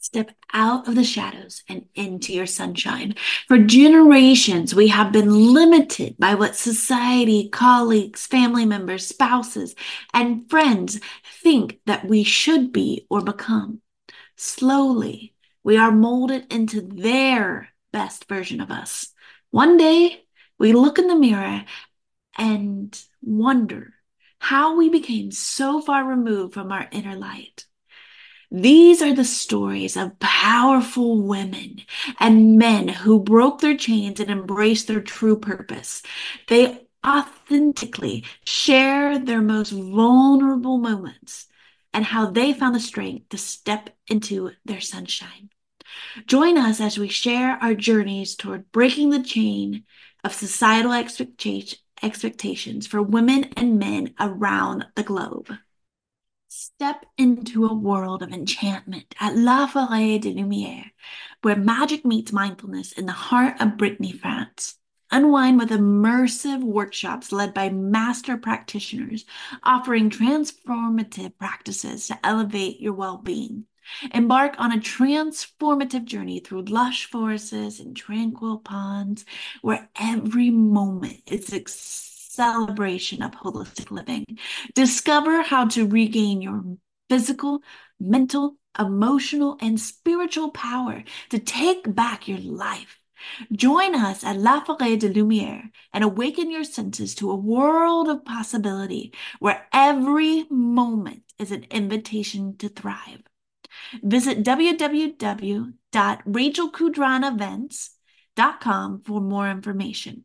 Step out of the shadows and into your sunshine. For generations, we have been limited by what society, colleagues, family members, spouses, and friends think that we should be or become. Slowly, we are molded into their best version of us. One day, we look in the mirror and wonder how we became so far removed from our inner light. These are the stories of powerful women and men who broke their chains and embraced their true purpose. They authentically share their most vulnerable moments and how they found the strength to step into their sunshine. Join us as we share our journeys toward breaking the chain of societal expectations for women and men around the globe. Step into a world of enchantment at La Forêt de Lumière, where magic meets mindfulness in the heart of Brittany, France. Unwind with immersive workshops led by master practitioners offering transformative practices to elevate your well being. Embark on a transformative journey through lush forests and tranquil ponds, where every moment is a celebration of holistic living. Discover how to regain your physical, mental, emotional, and spiritual power to take back your life. Join us at La Forêt de Lumière and awaken your senses to a world of possibility where every moment is an invitation to thrive. Visit www.rachelkudranevents.com for more information.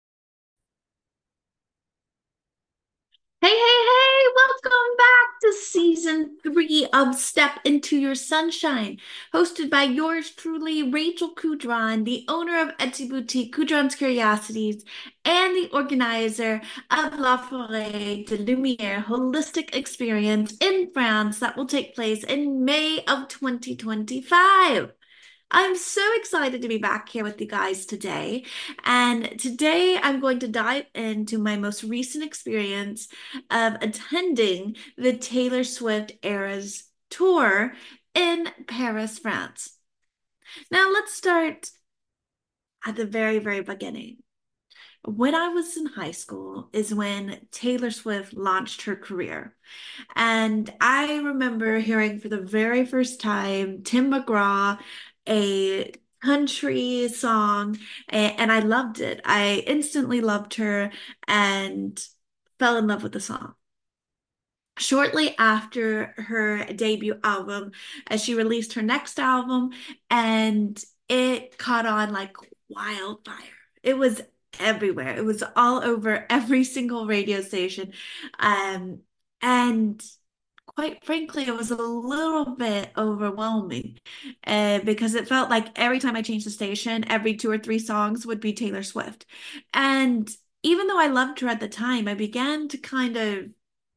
Hey, hey, hey, welcome back to season 3 of Step Into Your Sunshine, hosted by yours truly, Rachel Kudran, the owner of Etsy Boutique Kudran's Curiosities and the organizer of La Forêt de Lumière Holistic Experience in France that will take place in May of 2025. I'm so excited to be back here with you guys today. And today I'm going to dive into my most recent experience of attending the Taylor Swift Eras tour in Paris, France. Now let's start at the very, very beginning. When I was in high school is when Taylor Swift launched her career. And I remember hearing for the very first time Tim McGraw, a country song, and I loved it. I instantly loved her and fell in love with the song. Shortly after her debut album, she released her next album, and it caught on like wildfire. It was everywhere. It was all over every single radio station. Um, and quite frankly, it was a little bit overwhelming because it felt like every time I changed the station, every two or three songs would be Taylor Swift. And even though I loved her at the time, I began to kind of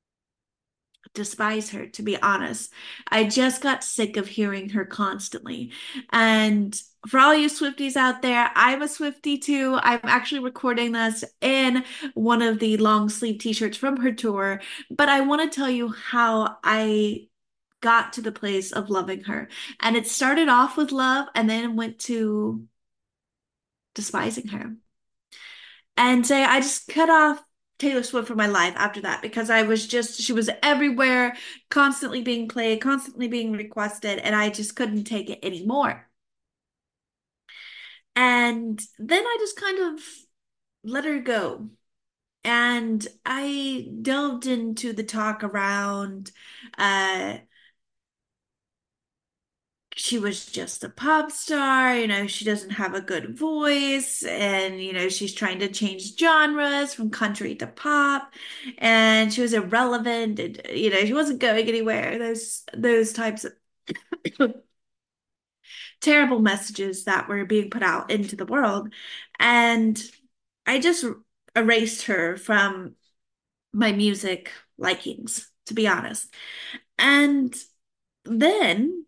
despise her, to be honest. I just got sick of hearing her constantly. And for all you Swifties out there, I'm a Swiftie too. I'm actually recording this in one of the long sleeve t-shirts from her tour, but I want to tell you how I got to the place of loving her. And it started off with love and then went to despising her. And say I just cut off Taylor Swift from my life after that because she was everywhere, constantly being played, constantly being requested, and I just couldn't take it anymore. And then I just kind of let her go. And I delved into the talk around uh she was just a pop star, she doesn't have a good voice, and she's trying to change genres from country to pop, and she was irrelevant, and she wasn't going anywhere. Those types of terrible messages that were being put out into the world. And I just erased her from my music likings, to be honest. And then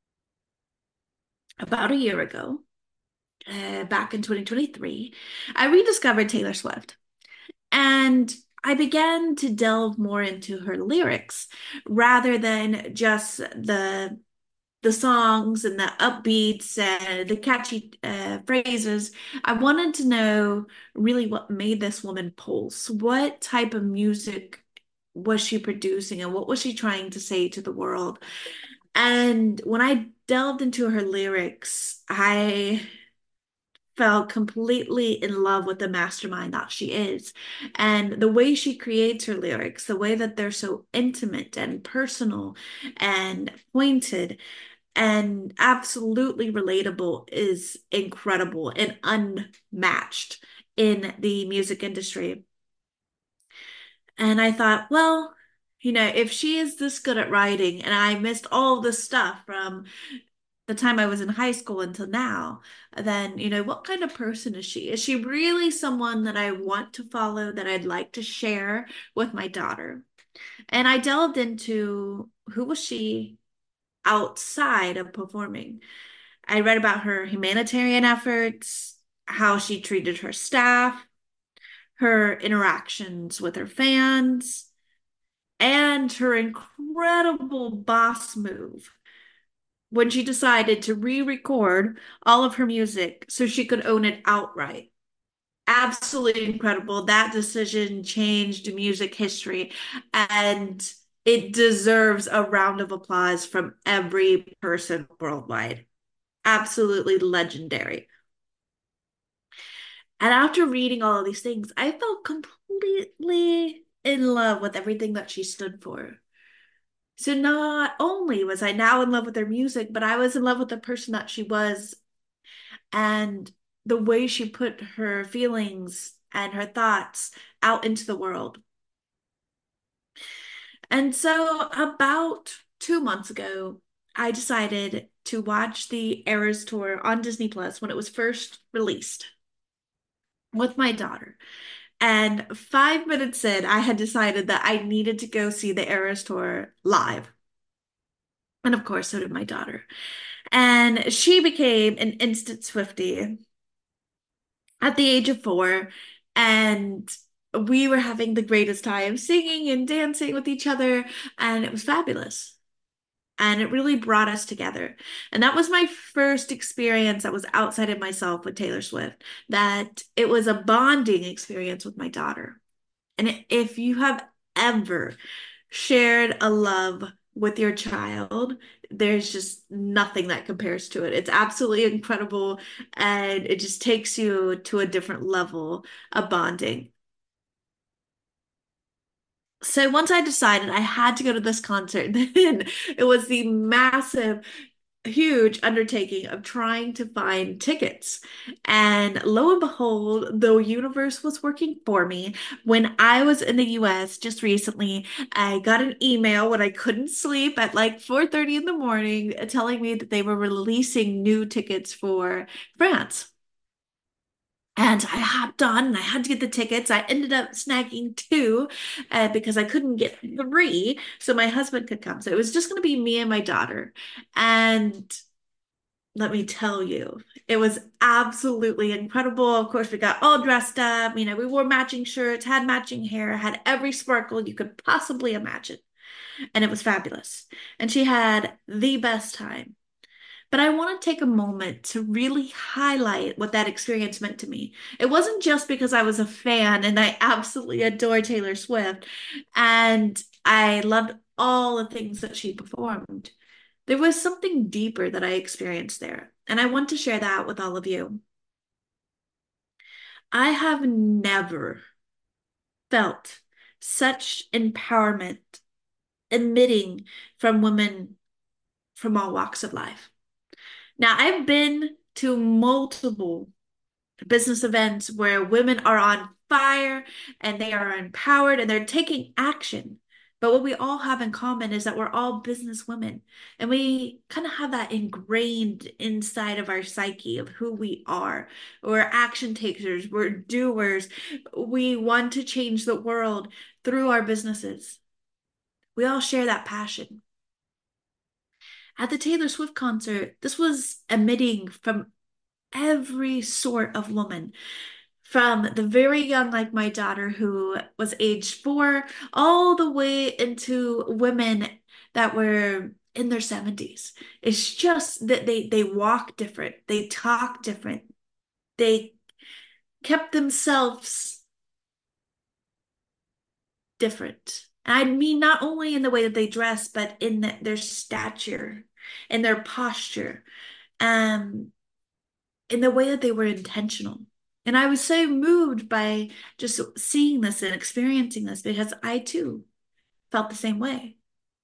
about a year ago, back in 2023, I rediscovered Taylor Swift and I began to delve more into her lyrics rather than just the the songs and the upbeats and the catchy phrases. I wanted to know really what made this woman pulse. What type of music was she producing and what was she trying to say to the world? And when I delved into her lyrics, I fell completely in love with the mastermind that she is. And the way she creates her lyrics, the way that they're so intimate and personal and pointed and absolutely relatable is incredible and unmatched in the music industry. And I thought, well, if she is this good at writing and I missed all this stuff from the time I was in high school until now, then, what kind of person is she? Is she really someone that I want to follow, that I'd like to share with my daughter? And I delved into who was she outside of performing. I read about her humanitarian efforts, how she treated her staff, her interactions with her fans, and her incredible boss move when she decided to re-record all of her music so she could own it outright. Absolutely incredible. That decision changed music history, and it deserves a round of applause from every person worldwide. Absolutely legendary. And after reading all of these things, I felt completely in love with everything that she stood for. So not only was I now in love with her music, but I was in love with the person that she was and the way she put her feelings and her thoughts out into the world. And so about 2 months ago, I decided to watch the Eras Tour on Disney Plus when it was first released with my daughter. And 5 minutes in, I had decided that I needed to go see the Eras Tour live. And of course, so did my daughter. And she became an instant Swiftie at the age of 4. And we were having the greatest time singing and dancing with each other. And it was fabulous. And it really brought us together. And that was my first experience that was outside of myself with Taylor Swift, that it was a bonding experience with my daughter. And if you have ever shared a love with your child, there's just nothing that compares to it. It's absolutely incredible, and it just takes you to a different level of bonding. So once I decided I had to go to this concert, then it was the massive huge undertaking of trying to find tickets. And lo and behold, the universe was working for me. When I was in the US just recently, I got an email when I couldn't sleep at like 4:30 in the morning telling me that they were releasing new tickets for France. And I hopped on and I had to get the tickets. I ended up snagging two because I couldn't get three so my husband could come. So it was just going to be me and my daughter. And let me tell you, it was absolutely incredible. Of course, we got all dressed up. We wore matching shirts, had matching hair, had every sparkle you could possibly imagine. And it was fabulous. And she had the best time. But I want to take a moment to really highlight what that experience meant to me. It wasn't just because I was a fan and I absolutely adore Taylor Swift and I loved all the things that she performed. There was something deeper that I experienced there, and I want to share that with all of you. I have never felt such empowerment emitting from women from all walks of life. Now, I've been to multiple business events where women are on fire and they are empowered and they're taking action. But what we all have in common is that we're all business women and we kind of have that ingrained inside of our psyche of who we are. We're action takers, we're doers. We want to change the world through our businesses. We all share that passion. At the Taylor Swift concert, this was emitting from every sort of woman, from the very young, like my daughter, who was age 4, all the way into women that were in their 70s. It's just that they walk different, they talk different, they kept themselves different. And I mean, not only in the way that they dress, but in their stature, in their posture, um, in the way that they were intentional. And I was so moved by just seeing this and experiencing this because I too felt the same way.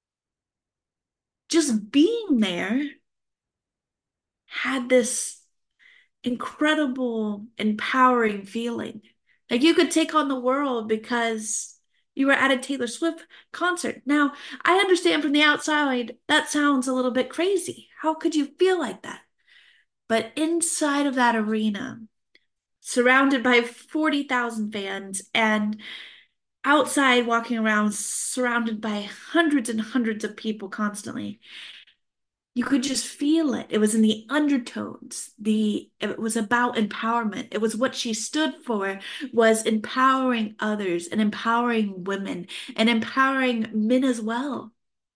Just being there had this incredible, empowering feeling. Like you could take on the world because you were at a Taylor Swift concert. Now, I understand from the outside that sounds a little bit crazy. How could you feel like that? But inside of that arena, surrounded by 40,000 fans and outside walking around surrounded by hundreds and hundreds of people constantly, you could just feel it. It was in the undertones. It was about empowerment. It was what she stood for was empowering others and empowering women and empowering men as well.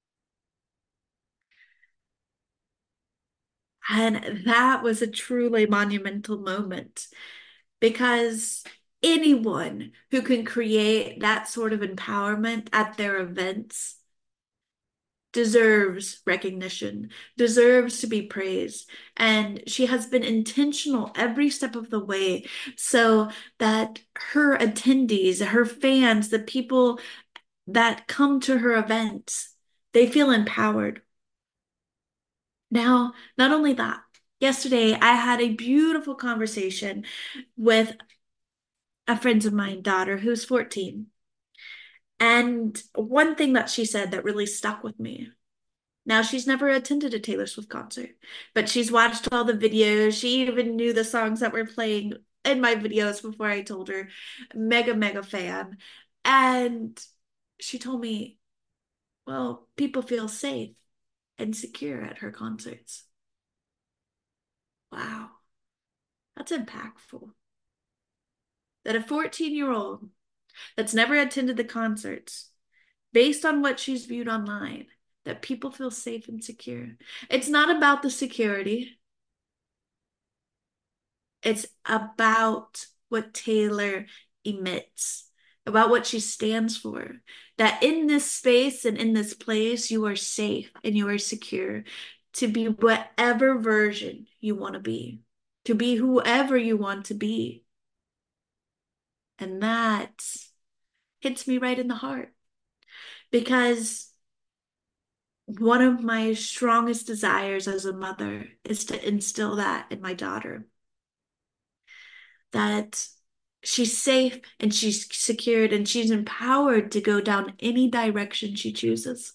And that was a truly monumental moment because anyone who can create that sort of empowerment at their events deserves recognition, deserves to be praised. And she has been intentional every step of the way so that her attendees, her fans, the people that come to her events, they feel empowered. Now, not only that, yesterday I had a beautiful conversation with a friend of mine, daughter, who's 14. And one thing that she said that really stuck with me. Now, she's never attended a Taylor Swift concert, but she's watched all the videos. She even knew the songs that were playing in my videos before I told her. Mega, mega fan. And she told me, well, people feel safe and secure at her concerts. Wow, that's impactful. That a 14-year-old that's never attended the concerts, based on what she's viewed online, that people feel safe and secure. It's not about the security. It's about what Taylor emits, about what she stands for. That in this space and in this place, you are safe and you are secure to be whatever version you want to be whoever you want to be. And that hits me right in the heart because one of my strongest desires as a mother is to instill that in my daughter that she's safe and she's secured and she's empowered to go down any direction she chooses.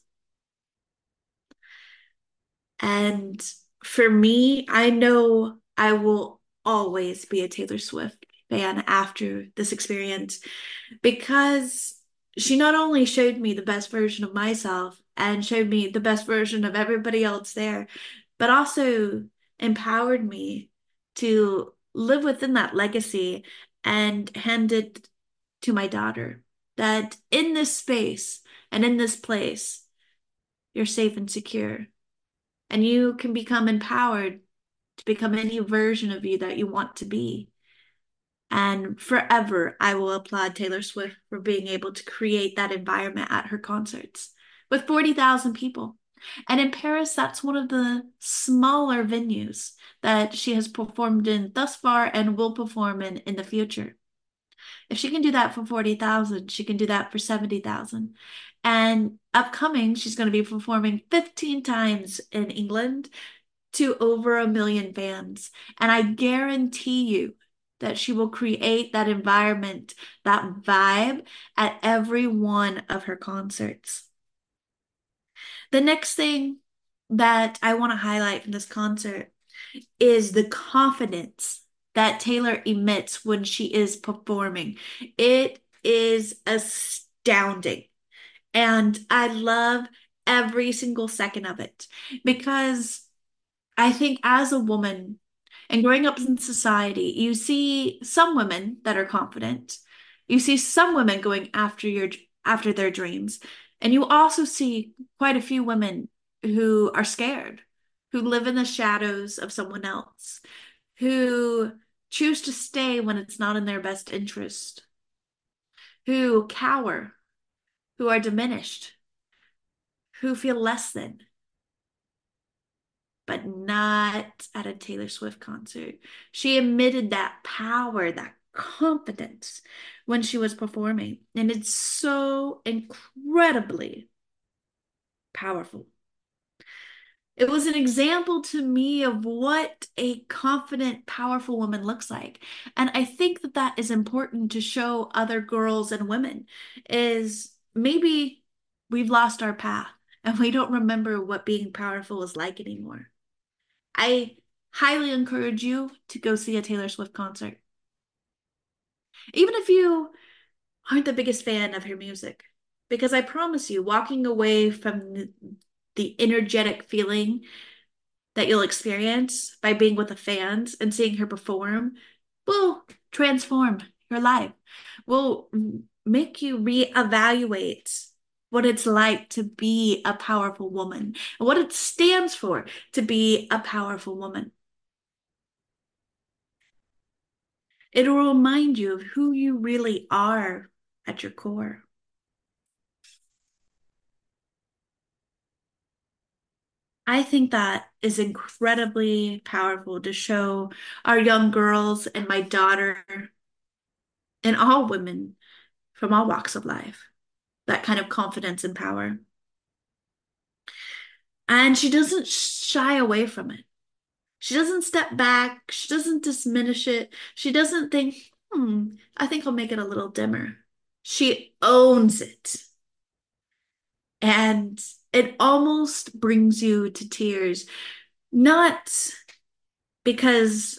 And for me, I know I will always be a Taylor Swift fan after this experience because she not only showed me the best version of myself and showed me the best version of everybody else there, but also empowered me to live within that legacy and hand it to my daughter. That in this space and in this place, you're safe and secure, and you can become empowered to become any version of you that you want to be. And forever, I will applaud Taylor Swift for being able to create that environment at her concerts with 40,000 people. And in Paris, that's one of the smaller venues that she has performed in thus far and will perform in the future. If she can do that for 40,000, she can do that for 70,000. And upcoming, she's going to be performing 15 times in England to over 1 million fans. And I guarantee you that she will create that environment, that vibe at every one of her concerts. The next thing that I want to highlight from this concert is the confidence that Taylor emits when she is performing. It is astounding. And I love every single second of it because I think as a woman and growing up in society, you see some women that are confident. You see some women going after their dreams. And you also see quite a few women who are scared, who live in the shadows of someone else, who choose to stay when it's not in their best interest, who cower, who are diminished, who feel less than, but not at a Taylor Swift concert. She emitted that power, that confidence when she was performing. And it's so incredibly powerful. It was an example to me of what a confident, powerful woman looks like. And I think that that is important to show other girls and women is maybe we've lost our path and we don't remember what being powerful is like anymore. I highly encourage you to go see a Taylor Swift concert. Even if you aren't the biggest fan of her music, because I promise you, walking away from the energetic feeling that you'll experience by being with the fans and seeing her perform will transform your life, will make you reevaluate what it's like to be a powerful woman and what it stands for to be a powerful woman. It'll remind you of who you really are at your core. I think that is incredibly powerful to show our young girls and my daughter and all women from all walks of life that kind of confidence and power. And she doesn't shy away from it. She doesn't step back. She doesn't diminish it. She doesn't think, I think I'll make it a little dimmer. She owns it. And it almost brings you to tears, not because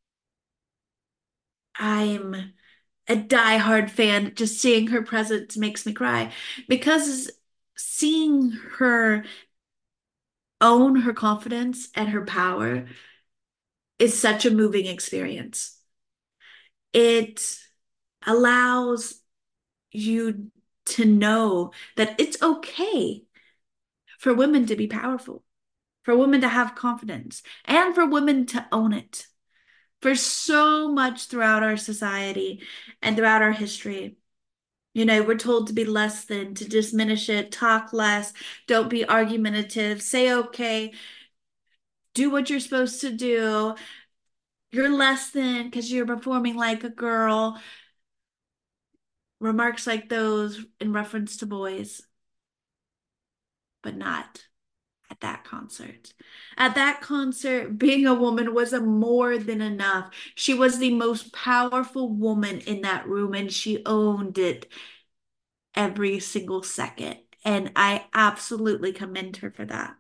I'm a diehard fan, just seeing her presence makes me cry, because seeing her own her confidence and her power is such a moving experience. It allows you to know that it's okay for women to be powerful, for women to have confidence, and for women to own it. For so much throughout our society and throughout our history, we're told to be less than, to diminish it, talk less, don't be argumentative, say okay, do what you're supposed to do. You're less than because you're performing like a girl. Remarks like those in reference to boys, but not at that concert. At that concert, being a woman was a more than enough. She was the most powerful woman in that room, and she owned it every single second. And I absolutely commend her for that.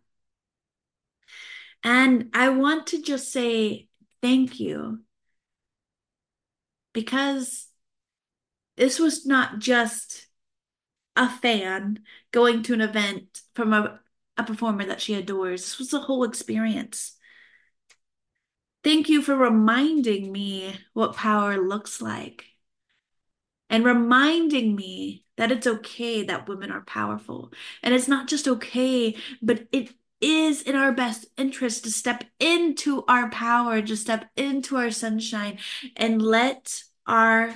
And I want to just say thank you because this was not just a fan going to an event from a performer that she adores. This was a whole experience. Thank you for reminding me what power looks like and reminding me that it's okay that women are powerful. And it's not just okay, but it is in our best interest to step into our power, to step into our sunshine and let our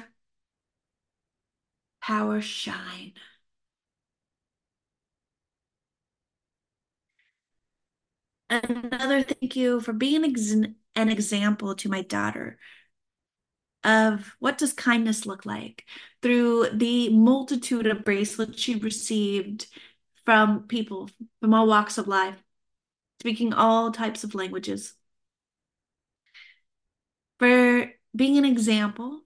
power shine. Another thank you for being an example to my daughter of what does kindness look like through the multitude of bracelets she received from people from all walks of life, speaking all types of languages, for being an example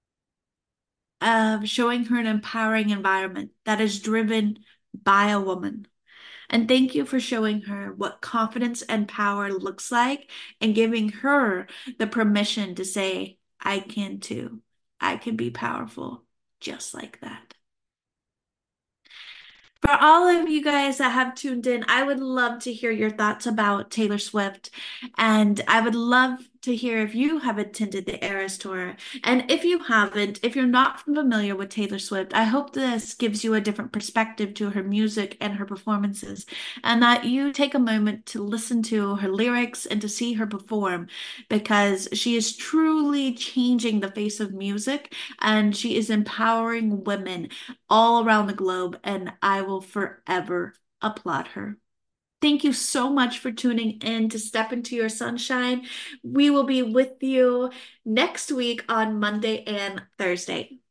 of showing her an empowering environment that is driven by a woman. And thank you for showing her what confidence and power looks like and giving her the permission to say, I can too. I can be powerful just like that. For all of you guys that have tuned in, I would love to hear your thoughts about Taylor Swift. And I would love to hear if you have attended the Eras Tour. And if you haven't, if you're not familiar with Taylor Swift, I hope this gives you a different perspective to her music and her performances, and that you take a moment to listen to her lyrics and to see her perform, because she is truly changing the face of music and she is empowering women all around the globe, and I will forever applaud her. Thank you so much for tuning in to Step Into Your Sunshine. We will be with you next week on Monday and Thursday.